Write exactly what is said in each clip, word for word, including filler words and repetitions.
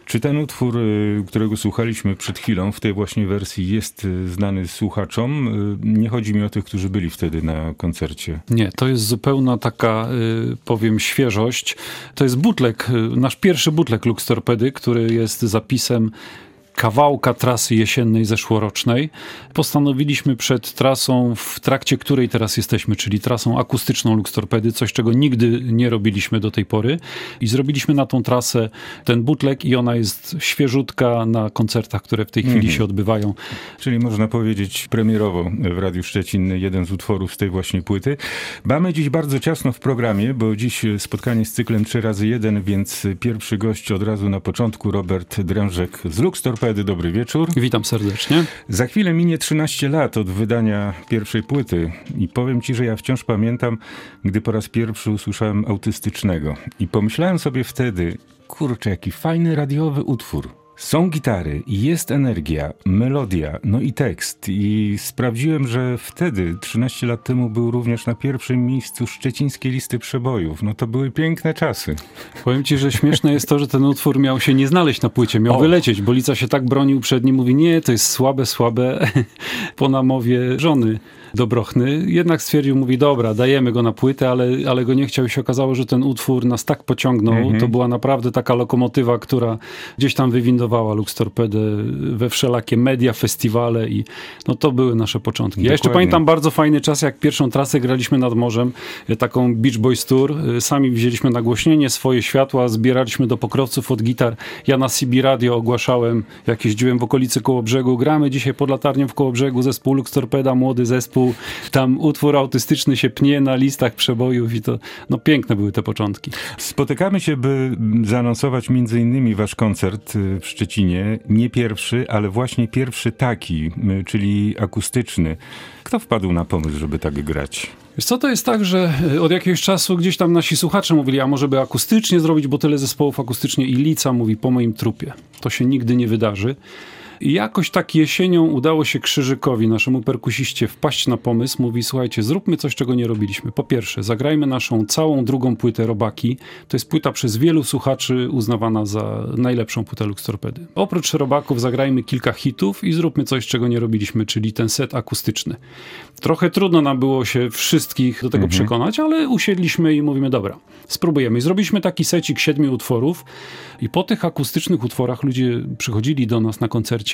Czy ten utwór, którego słuchaliśmy przed chwilą, w tej właśnie wersji jest znany słuchaczom? Nie chodzi mi o tych, którzy byli wtedy na koncercie. Nie, to jest zupełna taka, powiem, świeżość. To jest bootleg, nasz pierwszy bootleg Lux Torpedy, który jest zapisem kawałka trasy jesiennej zeszłorocznej. Postanowiliśmy przed trasą, w trakcie której teraz jesteśmy, czyli trasą akustyczną Lux Torpedy, coś czego nigdy nie robiliśmy do tej pory. I zrobiliśmy na tą trasę ten bootleg i ona jest świeżutka na koncertach, które w tej chwili mm. się odbywają. Czyli można powiedzieć premierowo w Radiu Szczecin jeden z utworów z tej właśnie płyty. Mamy dziś bardzo ciasno w programie, bo dziś spotkanie z cyklem trzy razy jeden, więc pierwszy gość od razu na początku, Robert Drężek z Lux Torpedy. Dobry wieczór. Witam serdecznie. Za chwilę minie trzynaście lat od wydania pierwszej płyty i powiem ci, że ja wciąż pamiętam, gdy po raz pierwszy usłyszałem Autystycznego i pomyślałem sobie wtedy, kurczę, jaki fajny radiowy utwór. Są gitary, jest energia, melodia, no i tekst. I sprawdziłem, że wtedy, trzynaście lat temu, był również na pierwszym miejscu szczecińskiej listy przebojów. No to były piękne czasy. Powiem ci, że śmieszne jest to, że ten utwór miał się nie znaleźć na płycie, miał o. wylecieć, bo Lica się tak bronił przed nim, mówi, nie, to jest słabe, słabe, po namowie żony Dobrochny. Jednak stwierdził, mówi, dobra, dajemy go na płytę, ale, ale go nie chciał i się okazało, że ten utwór nas tak pociągnął. Mm-hmm. To była naprawdę taka lokomotywa, która gdzieś tam wywindowała Lux Torpedę we wszelakie media, festiwale i no to były nasze początki. Dokładnie. Ja jeszcze pamiętam bardzo fajny czas, jak pierwszą trasę graliśmy nad morzem, taką Beach Boys Tour. Sami wzięliśmy nagłośnienie, swoje światła, zbieraliśmy do pokrowców od gitar. Ja na C B Radio ogłaszałem, jak jeździłem w okolicy Kołobrzegu, gramy dzisiaj pod latarnią w Kołobrzegu, zespół Lux Torpeda, młody zespół. Tam utwór autystyczny się pnie na listach przebojów i to, no piękne były te początki. Spotykamy się, by zaanonsować między innymi wasz koncert w Szczecinie. Nie pierwszy, ale właśnie pierwszy taki, czyli akustyczny. Kto wpadł na pomysł, żeby tak grać? Wiesz co, to jest tak, że od jakiegoś czasu gdzieś tam nasi słuchacze mówili, a może by akustycznie zrobić, bo tyle zespołów akustycznie i Lica mówi, po moim trupie. To się nigdy nie wydarzy. I jakoś tak jesienią udało się Krzyżykowi, naszemu perkusiście, wpaść na pomysł. Mówi, słuchajcie, zróbmy coś, czego nie robiliśmy. Po pierwsze, zagrajmy naszą całą drugą płytę Robaki. To jest płyta przez wielu słuchaczy uznawana za najlepszą płytę Lux Torpedy. Oprócz Robaków zagrajmy kilka hitów i zróbmy coś, czego nie robiliśmy, czyli ten set akustyczny. Trochę trudno nam było się wszystkich do tego mhm. przekonać, ale usiedliśmy i mówimy, dobra, spróbujemy. I zrobiliśmy taki secik siedmiu utworów i po tych akustycznych utworach ludzie przychodzili do nas na koncercie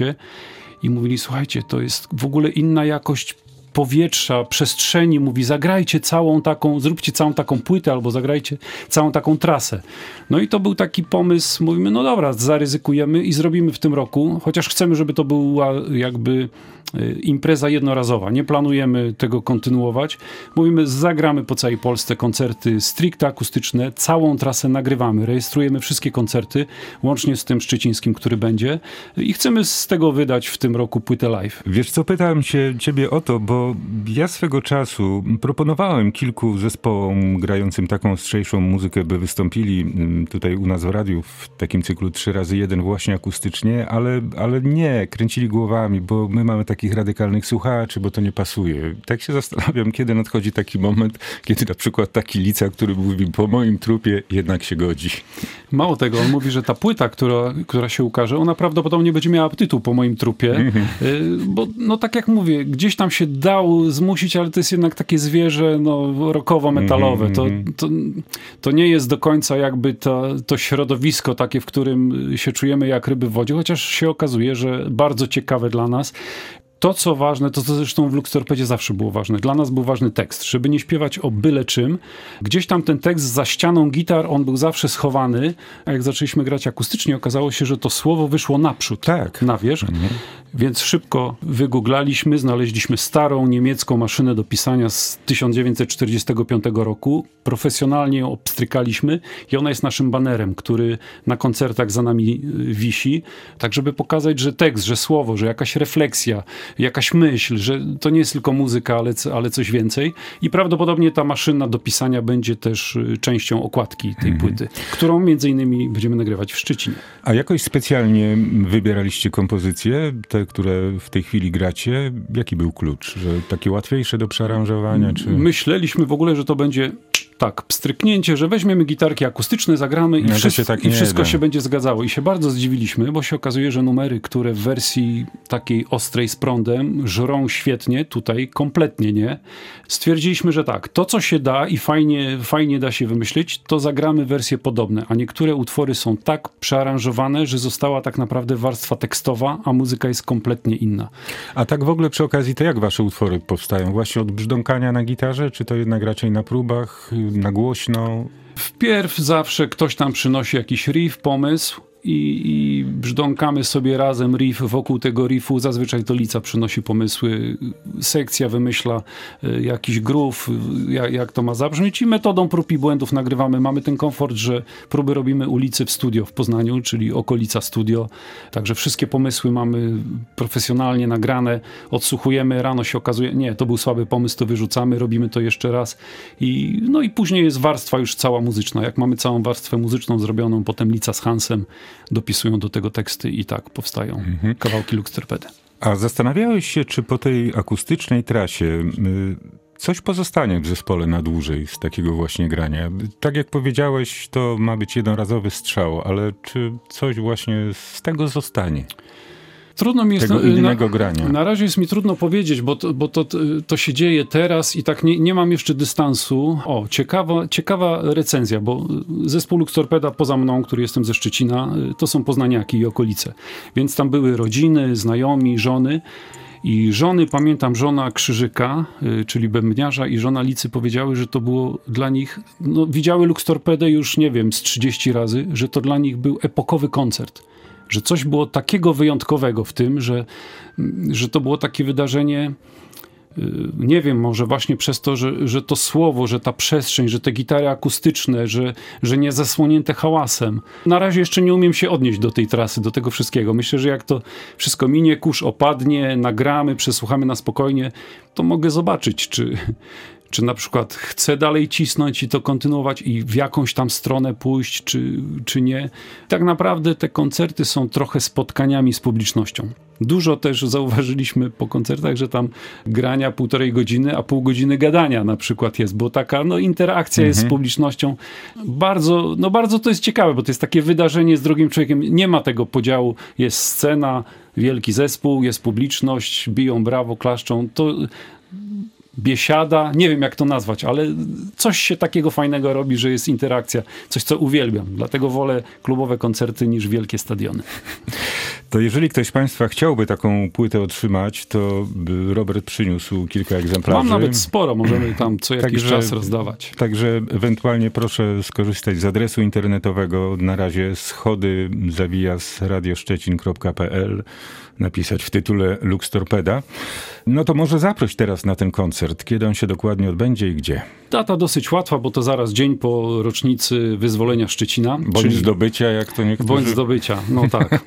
i mówili, słuchajcie, to jest w ogóle inna jakość powietrza, przestrzeni. Mówi, zagrajcie całą taką, zróbcie całą taką płytę albo zagrajcie całą taką trasę. No i to był taki pomysł, mówimy, no dobra, zaryzykujemy i zrobimy w tym roku, chociaż chcemy, żeby to była jakby impreza jednorazowa. Nie planujemy tego kontynuować. Mówimy, zagramy po całej Polsce koncerty stricte akustyczne, całą trasę nagrywamy, rejestrujemy wszystkie koncerty, łącznie z tym szczecińskim, który będzie i chcemy z tego wydać w tym roku płytę live. Wiesz co, pytałem się ciebie o to, bo ja swego czasu proponowałem kilku zespołom grającym taką ostrzejszą muzykę, by wystąpili tutaj u nas w radiu w takim cyklu trzy razy jeden właśnie akustycznie, ale, ale nie, kręcili głowami, bo my mamy takich radykalnych słuchaczy, bo to nie pasuje. Tak się zastanawiam, kiedy nadchodzi taki moment, kiedy na przykład taki Lica, który mówi, po moim trupie, jednak się godzi. Mało tego, on mówi, że ta płyta, która, która się ukaże, ona prawdopodobnie będzie miała tytuł po moim trupie, mm-hmm. bo no tak jak mówię, gdzieś tam się dał zmusić, ale to jest jednak takie zwierzę no, rockowo-metalowe. Mm-hmm. To, to, to nie jest do końca jakby to, to środowisko takie, w którym się czujemy jak ryby w wodzie, chociaż się okazuje, że bardzo ciekawe dla nas. To, co ważne, to co zresztą w Lux Torpedzie zawsze było ważne. Dla nas był ważny tekst, żeby nie śpiewać o byle czym. Gdzieś tam ten tekst za ścianą gitar, on był zawsze schowany, a jak zaczęliśmy grać akustycznie, okazało się, że to słowo wyszło naprzód, tak. na wierzch. Mhm. Więc szybko wygooglaliśmy, znaleźliśmy starą niemiecką maszynę do pisania z tysiąc dziewięćset czterdziestego piątego roku. Profesjonalnie ją obstrykaliśmy i ona jest naszym banerem, który na koncertach za nami wisi. Tak, żeby pokazać, że tekst, że słowo, że jakaś refleksja, jakaś myśl, że to nie jest tylko muzyka, ale, ale coś więcej. I prawdopodobnie ta maszyna do pisania będzie też częścią okładki tej mhm. płyty, którą między innymi będziemy nagrywać w Szczecinie. A jakoś specjalnie wybieraliście kompozycje, te, które w tej chwili gracie? Jaki był klucz? Że takie łatwiejsze do przearanżowania? Czy... Myśleliśmy w ogóle, że to będzie tak, pstryknięcie, że weźmiemy gitarki akustyczne, zagramy i, No to wszyscy, się tak i nie wszystko da. się będzie zgadzało. I się bardzo zdziwiliśmy, bo się okazuje, że numery, które w wersji takiej ostrej z prądem żrą świetnie, tutaj kompletnie nie. Stwierdziliśmy, że tak, to co się da i fajnie, fajnie da się wymyślić, to zagramy wersje podobne, a niektóre utwory są tak przearanżowane, że została tak naprawdę warstwa tekstowa, a muzyka jest kompletnie inna. A tak w ogóle przy okazji, to jak wasze utwory powstają? Właśnie od brzdąkania na gitarze, czy to jednak raczej na próbach, na głośno? Wpierw zawsze ktoś tam przynosi jakiś riff, pomysł i, i brzdąkamy sobie razem riff wokół tego riffu. Zazwyczaj to Lica przynosi pomysły, sekcja wymyśla y, jakiś groove, y, jak, jak to ma zabrzmieć i metodą prób i błędów nagrywamy. Mamy ten komfort, że próby robimy u Licy w studio w Poznaniu, czyli okolica studio. Także wszystkie pomysły mamy profesjonalnie nagrane, odsłuchujemy, rano się okazuje, nie, to był słaby pomysł, to wyrzucamy, robimy to jeszcze raz. I, no i później jest warstwa już cała muzyczna. Jak mamy całą warstwę muzyczną zrobioną, potem Lica z Hansem dopisują do tego teksty i tak powstają mhm. kawałki Lux Torpedy. A zastanawiałeś się, czy po tej akustycznej trasie y, coś pozostanie w zespole na dłużej z takiego właśnie grania? Tak jak powiedziałeś, to ma być jednorazowy strzał, ale czy coś właśnie z tego zostanie? Trudno mi jest Tego na, innego na, grania. Na razie jest mi trudno powiedzieć, bo to, bo to, to się dzieje teraz i tak nie, nie mam jeszcze dystansu. O, ciekawa, ciekawa recenzja, bo zespół Lux Torpeda poza mną, który jestem ze Szczecina, to są poznaniaki i okolice. Więc tam były rodziny, znajomi, żony. I żony, pamiętam, żona Krzyżyka, y, czyli bębniarza i żona Licy powiedziały, że to było dla nich, no widziały Lux Torpedę już, nie wiem, z trzydzieści razy, że to dla nich był epokowy koncert. Że coś było takiego wyjątkowego w tym, że, że to było takie wydarzenie, nie wiem, może właśnie przez to, że, że to słowo, że ta przestrzeń, że te gitary akustyczne, że, że nie zasłonięte hałasem. Na razie jeszcze nie umiem się odnieść do tej trasy, do tego wszystkiego. Myślę, że jak to wszystko minie, kurz opadnie, nagramy, przesłuchamy na spokojnie, to mogę zobaczyć, czy... czy na przykład chcę dalej cisnąć i to kontynuować i w jakąś tam stronę pójść, czy, czy nie. Tak naprawdę te koncerty są trochę spotkaniami z publicznością. Dużo też zauważyliśmy po koncertach, że tam grania półtorej godziny, a pół godziny gadania na przykład jest, bo taka no, interakcja mhm. jest z publicznością. Bardzo, no bardzo to jest ciekawe, bo to jest takie wydarzenie z drugim człowiekiem. Nie ma tego podziału. Jest scena, wielki zespół, jest publiczność, biją brawo, klaszczą. To... biesiada, nie wiem jak to nazwać, ale coś się takiego fajnego robi, że jest interakcja, coś co uwielbiam. Dlatego wolę klubowe koncerty niż wielkie stadiony. To jeżeli ktoś z państwa chciałby taką płytę otrzymać, to Robert przyniósł kilka egzemplarzy. Mam nawet sporo, możemy tam co jakiś także, czas rozdawać. Także ewentualnie proszę skorzystać z adresu internetowego, na razie schody zawijas radioszczecin kropka p l, napisać w tytule Lux Torpeda. No to może zaproś teraz na ten koncert. Kiedy on się dokładnie odbędzie i gdzie? Data dosyć łatwa, bo to zaraz dzień po rocznicy wyzwolenia Szczecina. Bądź czyli... zdobycia, jak to niektórzy... Bądź zdobycia, no tak.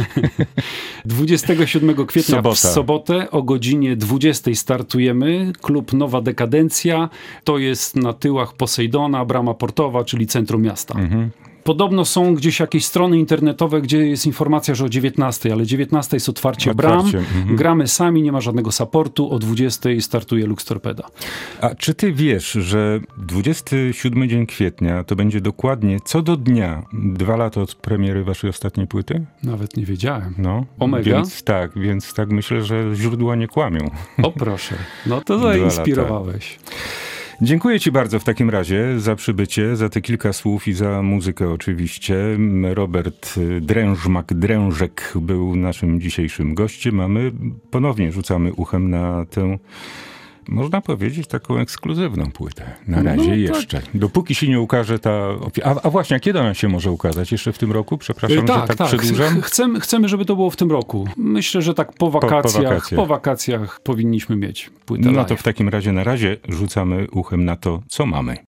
dwudziestego siódmego kwietnia Sobota. w sobotę o godzinie dwudziestej startujemy. Klub Nowa Dekadencja. To jest na tyłach Posejdona, brama portowa, czyli centrum miasta. Mhm. Podobno są gdzieś jakieś strony internetowe, gdzie jest informacja, że o dziewiętnastej, ale dziewiętnastej jest otwarcie, Otwarcie, bram. mhm. Gramy sami, nie ma żadnego supportu. O dwudziestej startuje Lux Torpeda. A czy ty wiesz, że dwudziestego siódmego dzień kwietnia to będzie dokładnie co do dnia dwa lata od premiery waszej ostatniej płyty? Nawet nie wiedziałem. No, Omega? Więc tak, więc tak myślę, że źródła nie kłamią. O proszę, no to zainspirowałeś. Dziękuję ci bardzo w takim razie za przybycie, za te kilka słów i za muzykę oczywiście. Robert Drężmak-Drężek był naszym dzisiejszym gościem, a my ponownie rzucamy uchem na tę, można powiedzieć, taką ekskluzywną płytę. Na razie no, jeszcze. Tak. Dopóki się nie ukaże ta... A, a właśnie, a kiedy ona się może ukazać? Jeszcze w tym roku? Przepraszam, yy, tak, że tak, tak przedłużam. Chcemy, chcemy, żeby to było w tym roku. Myślę, że tak po wakacjach, po, po wakacjach. Po wakacjach powinniśmy mieć płytę No live. to w takim razie na razie rzucamy uchem na to, co mamy.